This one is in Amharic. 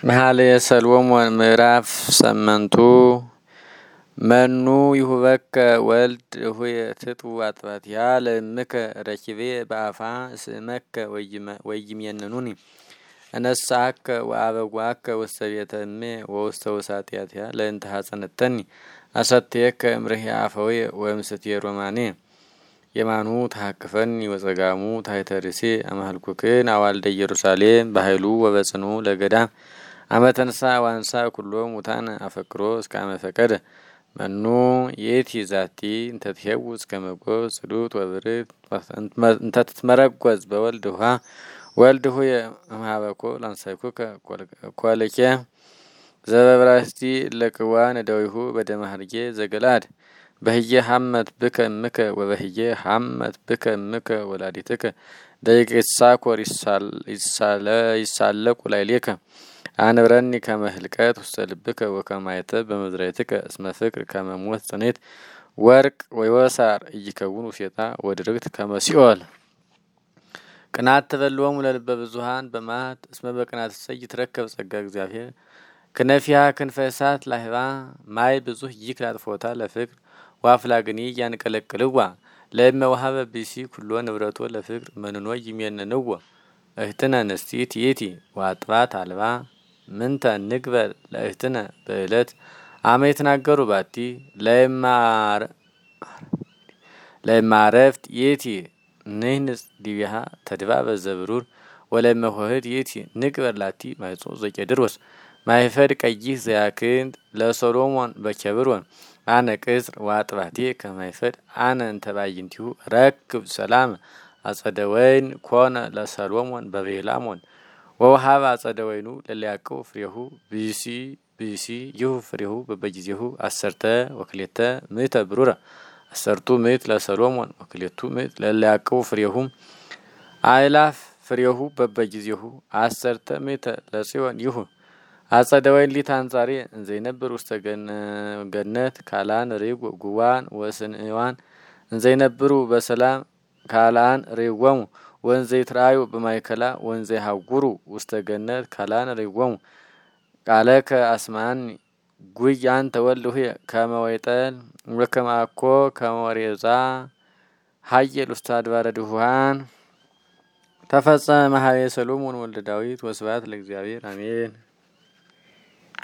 መኃልየ ሰሎሞን ምዕራፍ 8 መኑ ይሁበከ ወልድ ሆየ ትጥው አጥባትያ ለእምከ ረኪቤ በአፋ እስእመከ ወይሜንኑኒ እነሳከ ወአበጓከ ውስተ ቤተ እሜ ወውስተ ውሳጢያትያ ለእንተ ሐጸነተኒ አሰትየከ እምርሂ አፈወየ ወእምስትየ ሮማኔ የማኑ ተሐቅፈኒ ወጸጋሙ ታይተርሴ አማልኩክን አዋልደ ኢየሩሳሌም በኃይሉ ወበጽኑ ለገዳም አመተንሳ ዋንሳ ኩሎ ሙታን አፈቅሮ እስካመ ፈቀደ መኑ የቲ ዛቲ እንተትሄውዝ ከመጎዝ ጽዱት ወብርት እንተትመረጎዝ በወልድ ውሃ ወልድ ሆየ እምኀበኮ ላንሳይኩከ ኮልኬ ዘበብራስቲ ለቅዋን ደዊሁ በደማህርጌ ዘገላድ በህየ ሐመት ብከ እምከ ወበህየ ሐመት ብከ እምከ ወላዲትከ ደቂቅሳ ኮር ይሳለቁ ላይሌከ አንብረኒ ከመህልቀት ውስተ ልብከ ወከማይተ በመዝራይትከ እስመ ፍቅር ከመሞት ጽኔት ወርቅ ወይወሳር እይከውን ውሴታ ወድርግት ከመሲኦል ቅናት ተበልወሙ ለልበ ብዙሃን በማት እስመ በቅናት ሰይ ትረከብ ጸጋ እግዚአብሔር ከነፊያ ክንፈሳት ላህባ ማይ ብዙህ ይክላት ፎታ ለፍቅር ዋፍላግኒ ያንቀለቅልዋ ለእመ ወሀበ ቢሲ ኩሎ ንብረቶ ለፍቅር መንኖ ይሜነንዎ እህትነ ንስቲት የቲ ዋጥባት አልባ ምንተ ንግበር ለእህትነ በእለት አመ ይትናገሩ ባቲ ለማረፍት የቲ ንህንጽ ዲቢሃ ተድባበ ዘብሩር ወለመሆህድ የቲ ንግበር ላቲ ማይጾ ዘቄድሮስ ማይፈድ ቀይህ ዘያክንድ ለሶሎሞን በኬብሮን አነ ቅጽር ዋጥባቴ ከማይፈድ አነ እንተባይንቲሁ ረክብ ሰላም አጸደወይን ኮነ ለሰሎሞን በቤላሞን ወውሃብ አጸደወይኑ ለሊያቀው ፍሬሁ ቢሲ ይሁ ፍሬሁ በበጊዜሁ አሰርተ ወክሌተ ምእተ ብሩረ አሰርቱ ምእት ለሰሎሞን ወክሌቱ ምእት ለሊያቀው ፍሬሁ አይላፍ ፍሬሁ በበጊዜሁ አሰርተ ምእተ ለጽዮን ይሁ አጸደወይን ሊታንጻሬ እንዘይነብር ውስተ ገነት ካላን ሪግ ጉዋን ወስንዋን እንዘይነብሩ በሰላም ካላን ሪግወሙ ወንዘይ ትራዩ በማይከላ ወንዘይ ሀጉሩ ውስተ ገነት ካላን ሪግወሙ ቃለከ አስማኒ ጉያን ተወልሁ ከመወይጠል ወከማኮ ከመወሬዛ ሀየል ውስተ አድባረ ድሁሃን ተፈጸመ መኃልየ ሰሎሞን ወልደ ዳዊት ወስብሐት ለእግዚአብሔር አሜን።